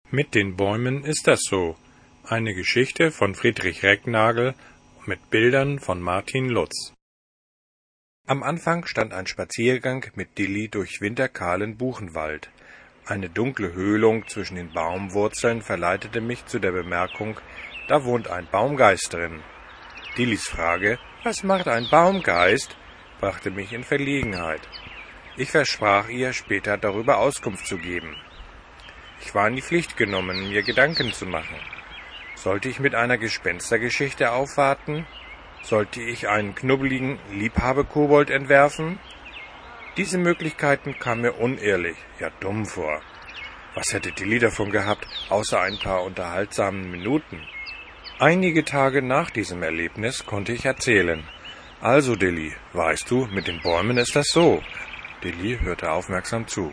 Mit den Bäumen ist das so. Eine Geschichte von Friedrich Recknagel mit Bildern von Martin Lutz. Am Anfang stand ein Spaziergang mit Dilli durch winterkahlen Buchenwald. Eine dunkle Höhlung zwischen den Baumwurzeln verleitete mich zu der Bemerkung, da wohnt ein Baumgeist drin. Dillis Frage, was macht ein Baumgeist, brachte mich in Verlegenheit. Ich versprach ihr, später darüber Auskunft zu geben. Ich war in die Pflicht genommen, mir Gedanken zu machen. Sollte ich mit einer Gespenstergeschichte aufwarten? Sollte ich einen knubbeligen Liebhaberkobold entwerfen? Diese Möglichkeiten kamen mir unehrlich, ja dumm vor. Was hätte Dilli davon gehabt, außer ein paar unterhaltsamen Minuten? Einige Tage nach diesem Erlebnis konnte ich erzählen. Also, Dilli, weißt du, mit den Bäumen ist das so. Dilli hörte aufmerksam zu.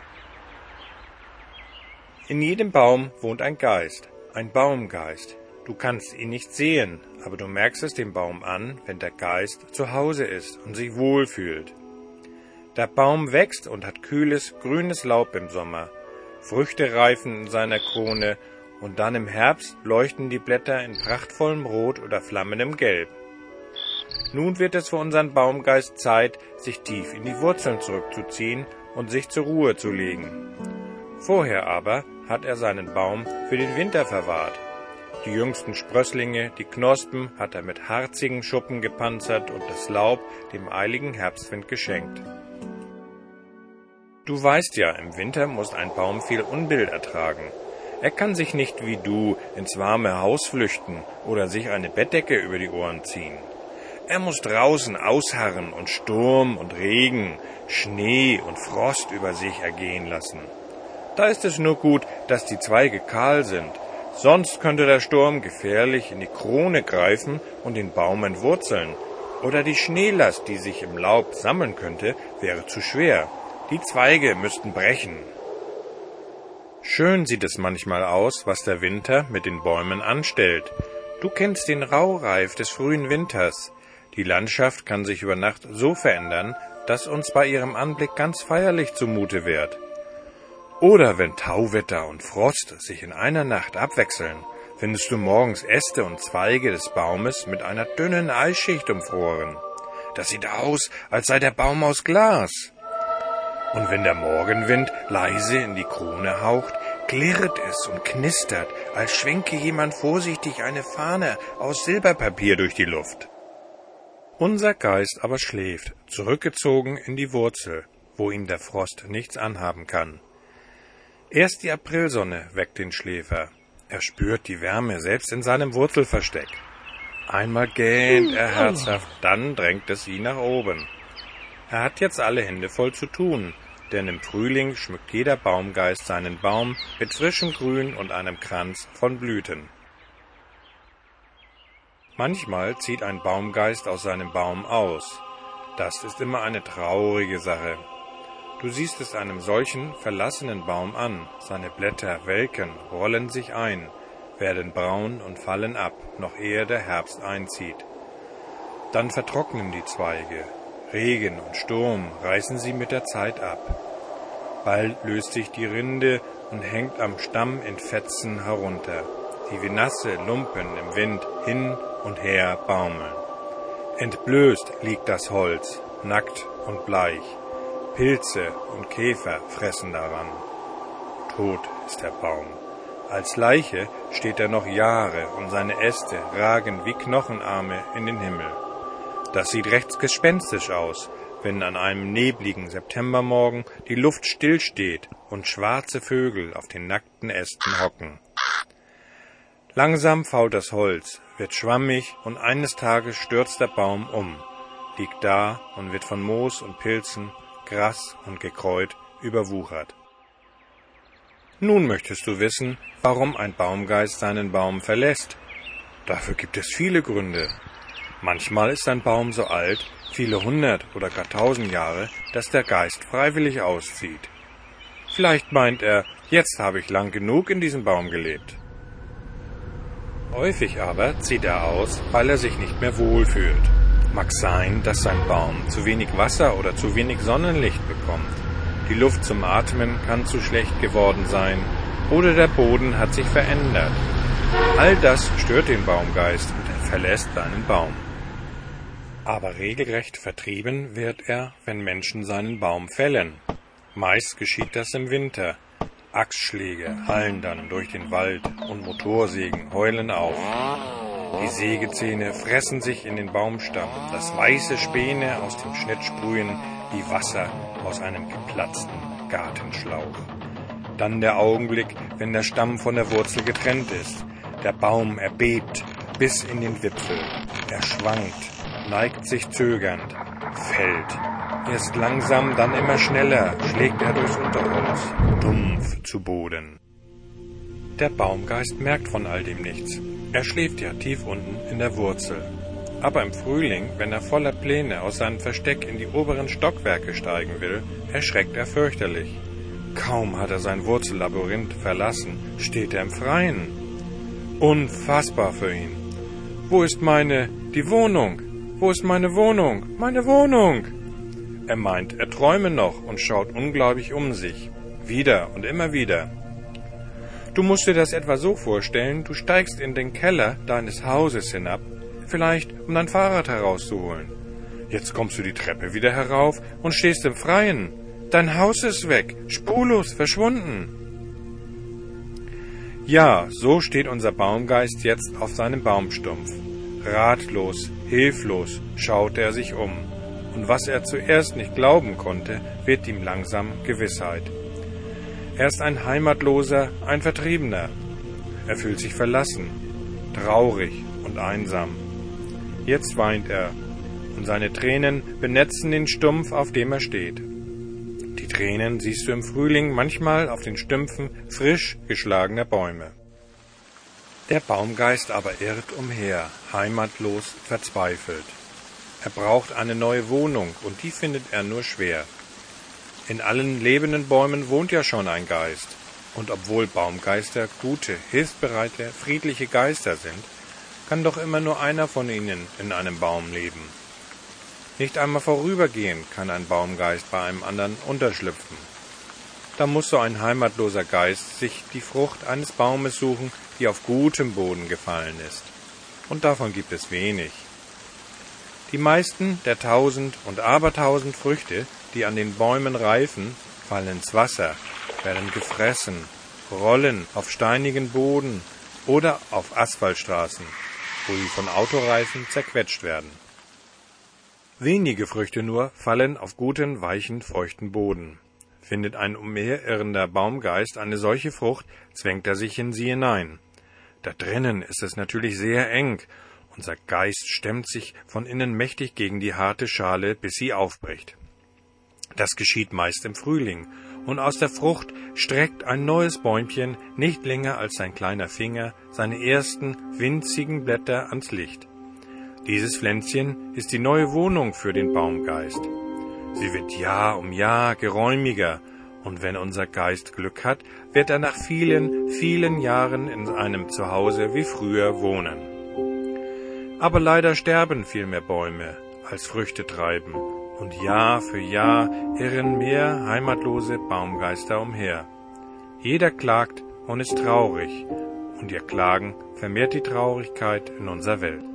In jedem Baum wohnt ein Geist, ein Baumgeist. Du kannst ihn nicht sehen, aber du merkst es dem Baum an, wenn der Geist zu Hause ist und sich wohlfühlt. Der Baum wächst und hat kühles, grünes Laub im Sommer. Früchte reifen in seiner Krone und dann im Herbst leuchten die Blätter in prachtvollem Rot oder flammendem Gelb. Nun wird es für unseren Baumgeist Zeit, sich tief in die Wurzeln zurückzuziehen und sich zur Ruhe zu legen. Vorher aber hat er seinen Baum für den Winter verwahrt. Die jüngsten Sprösslinge, die Knospen, hat er mit harzigen Schuppen gepanzert und das Laub dem eiligen Herbstwind geschenkt. Du weißt ja, im Winter muss ein Baum viel Unbill ertragen. Er kann sich nicht wie du ins warme Haus flüchten oder sich eine Bettdecke über die Ohren ziehen. Er muss draußen ausharren und Sturm und Regen, Schnee und Frost über sich ergehen lassen. Da ist es nur gut, dass die Zweige kahl sind, sonst könnte der Sturm gefährlich in die Krone greifen und den Baum entwurzeln. Oder die Schneelast, die sich im Laub sammeln könnte, wäre zu schwer. Die Zweige müssten brechen. Schön sieht es manchmal aus, was der Winter mit den Bäumen anstellt. Du kennst den Raureif des frühen Winters. Die Landschaft kann sich über Nacht so verändern, dass uns bei ihrem Anblick ganz feierlich zumute wird. Oder wenn Tauwetter und Frost sich in einer Nacht abwechseln, findest du morgens Äste und Zweige des Baumes mit einer dünnen Eisschicht umfroren. Das sieht aus, als sei der Baum aus Glas. Und wenn der Morgenwind leise in die Krone haucht, klirrt es und knistert, als schwenke jemand vorsichtig eine Fahne aus Silberpapier durch die Luft. Unser Geist aber schläft, zurückgezogen in die Wurzel, wo ihm der Frost nichts anhaben kann. Erst die Aprilsonne weckt den Schläfer. Er spürt die Wärme selbst in seinem Wurzelversteck. Einmal gähnt er herzhaft, dann drängt es ihn nach oben. Er hat jetzt alle Hände voll zu tun, denn im Frühling schmückt jeder Baumgeist seinen Baum mit frischem Grün und einem Kranz von Blüten. Manchmal zieht ein Baumgeist aus seinem Baum aus. Das ist immer eine traurige Sache. Du siehst es einem solchen verlassenen Baum an, seine Blätter welken, rollen sich ein, werden braun und fallen ab, noch ehe der Herbst einzieht. Dann vertrocknen die Zweige, Regen und Sturm reißen sie mit der Zeit ab. Bald löst sich die Rinde und hängt am Stamm in Fetzen herunter, die wie nasse Lumpen im Wind hin und her baumeln. Entblößt liegt das Holz, nackt und bleich. Pilze und Käfer fressen daran. Tot ist der Baum. Als Leiche steht er noch Jahre und seine Äste ragen wie Knochenarme in den Himmel. Das sieht recht gespenstisch aus, wenn an einem nebligen Septembermorgen die Luft stillsteht und schwarze Vögel auf den nackten Ästen hocken. Langsam fault das Holz, wird schwammig und eines Tages stürzt der Baum um, liegt da und wird von Moos und Pilzen, Gras und Gekräut überwuchert. Nun möchtest du wissen, warum ein Baumgeist seinen Baum verlässt. Dafür gibt es viele Gründe. Manchmal ist ein Baum so alt, viele 100 oder gar 1000 Jahre, dass der Geist freiwillig auszieht. Vielleicht meint er, jetzt habe ich lang genug in diesem Baum gelebt. Häufig aber zieht er aus, weil er sich nicht mehr wohlfühlt. Mag sein, dass sein Baum zu wenig Wasser oder zu wenig Sonnenlicht bekommt. Die Luft zum Atmen kann zu schlecht geworden sein oder der Boden hat sich verändert. All das stört den Baumgeist und er verlässt seinen Baum. Aber regelrecht vertrieben wird er, wenn Menschen seinen Baum fällen. Meist geschieht das im Winter. Axtschläge hallen dann durch den Wald und Motorsägen heulen auf. Die Sägezähne fressen sich in den Baumstamm, dass weiße Späne aus dem Schnitt sprühen wie Wasser aus einem geplatzten Gartenschlauch. Dann der Augenblick, wenn der Stamm von der Wurzel getrennt ist. Der Baum erbebt bis in den Wipfel. Er schwankt, neigt sich zögernd, fällt. Erst langsam, dann immer schneller schlägt er durchs Unterholz, dumpf zu Boden. Der Baumgeist merkt von all dem nichts. Er schläft ja tief unten in der Wurzel. Aber im Frühling, wenn er voller Pläne aus seinem Versteck in die oberen Stockwerke steigen will, erschreckt er fürchterlich. Kaum hat er sein Wurzellabyrinth verlassen, steht er im Freien. Unfassbar für ihn. Wo ist die Wohnung? Wo ist meine Wohnung? Meine Wohnung! Er meint, er träume noch und schaut ungläubig um sich. Wieder und immer wieder. Du musst dir das etwa so vorstellen, du steigst in den Keller deines Hauses hinab, vielleicht um dein Fahrrad herauszuholen. Jetzt kommst du die Treppe wieder herauf und stehst im Freien. Dein Haus ist weg, spurlos, verschwunden. Ja, so steht unser Baumgeist jetzt auf seinem Baumstumpf. Ratlos, hilflos schaut er sich um. Und was er zuerst nicht glauben konnte, wird ihm langsam Gewissheit. Er ist ein Heimatloser, ein Vertriebener. Er fühlt sich verlassen, traurig und einsam. Jetzt weint er, und seine Tränen benetzen den Stumpf, auf dem er steht. Die Tränen siehst du im Frühling manchmal auf den Stümpfen frisch geschlagener Bäume. Der Baumgeist aber irrt umher, heimatlos, verzweifelt. Er braucht eine neue Wohnung, und die findet er nur schwer. In allen lebenden Bäumen wohnt ja schon ein Geist, und obwohl Baumgeister gute, hilfsbereite, friedliche Geister sind, kann doch immer nur einer von ihnen in einem Baum leben. Nicht einmal vorübergehend kann ein Baumgeist bei einem anderen unterschlüpfen. Da muss so ein heimatloser Geist sich die Frucht eines Baumes suchen, die auf gutem Boden gefallen ist. Und davon gibt es wenig. Die meisten der 1000 und abertausend Früchte, die an den Bäumen reifen, fallen ins Wasser, werden gefressen, rollen auf steinigen Boden oder auf Asphaltstraßen, wo sie von Autoreifen zerquetscht werden. Wenige Früchte nur fallen auf guten, weichen, feuchten Boden. Findet ein umherirrender Baumgeist eine solche Frucht, zwängt er sich in sie hinein. Da drinnen ist es natürlich sehr eng. Unser Geist stemmt sich von innen mächtig gegen die harte Schale, bis sie aufbricht. Das geschieht meist im Frühling, und aus der Frucht streckt ein neues Bäumchen, nicht länger als sein kleiner Finger, seine ersten winzigen Blätter ans Licht. Dieses Pflänzchen ist die neue Wohnung für den Baumgeist. Sie wird Jahr um Jahr geräumiger, und wenn unser Geist Glück hat, wird er nach vielen, vielen Jahren in einem Zuhause wie früher wohnen. Aber leider sterben viel mehr Bäume, als Früchte treiben, und Jahr für Jahr irren mehr heimatlose Baumgeister umher. Jeder klagt und ist traurig, und ihr Klagen vermehrt die Traurigkeit in unserer Welt.